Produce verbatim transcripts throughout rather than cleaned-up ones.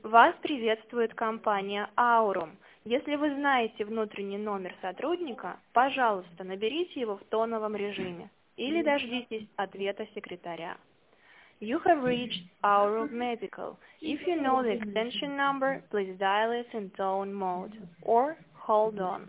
Вас приветствует компания Aurum. Если вы знаете внутренний номер сотрудника, пожалуйста, наберите его в тоновом режиме или дождитесь ответа секретаря. You have reached Aurum Medical. If you know the extension number, please dial it in tone mode or hold on.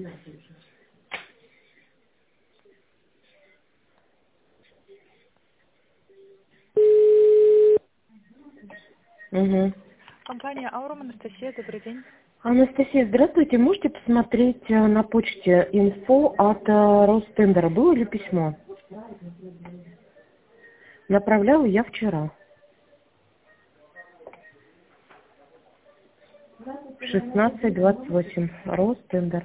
Угу. Компания Aurum, Анастасия, добрый день. Анастасия, здравствуйте. Можете посмотреть э, на почте инфо от э, Ростендера? Было ли письмо? Направляла я вчера. шестнадцать двадцать восемь. Ростендер.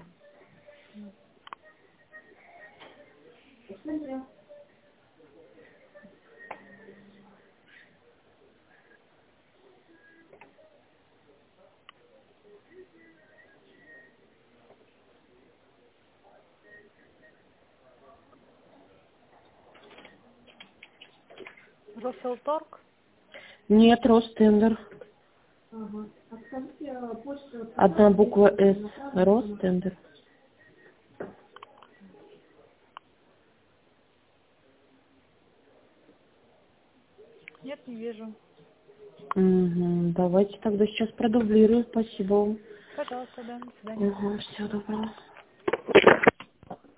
Росселторг? Нет, Ростендер. Одна буква С. Ростендер. Нет, не вижу. Угу. Давайте тогда сейчас продублирую. Спасибо вам. Пожалуйста, да, до свидания. Угу. Всего доброго.